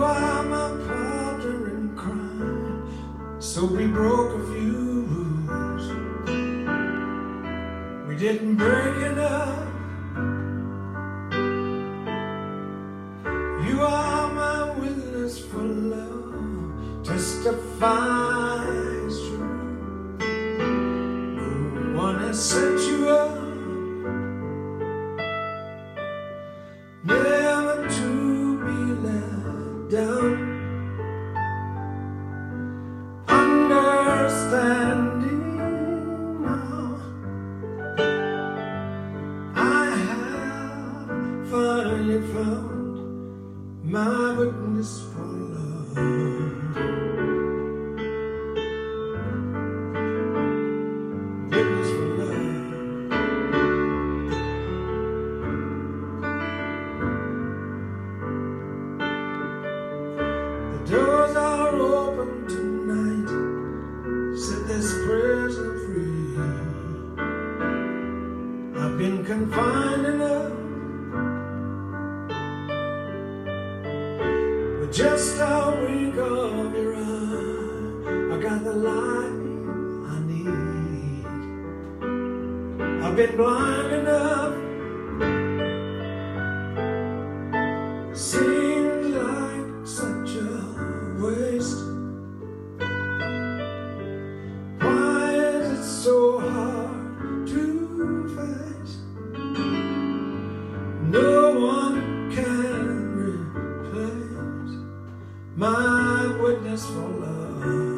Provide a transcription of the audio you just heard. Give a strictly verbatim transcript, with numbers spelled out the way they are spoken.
You are my partner in crime, so we broke a few rules. We didn't break enough. You are my witness for love, testifies true. No one has set you up, never to be let down. Understanding now, I have finally found my witness for love. Witness for love. The doors are open tonight, set this prison free. I've been confined enough, just a wink of your eye, I got the light I need. I've been blind enough, seems like such a waste. Why is it so hard to face? No one can replace my witness for love.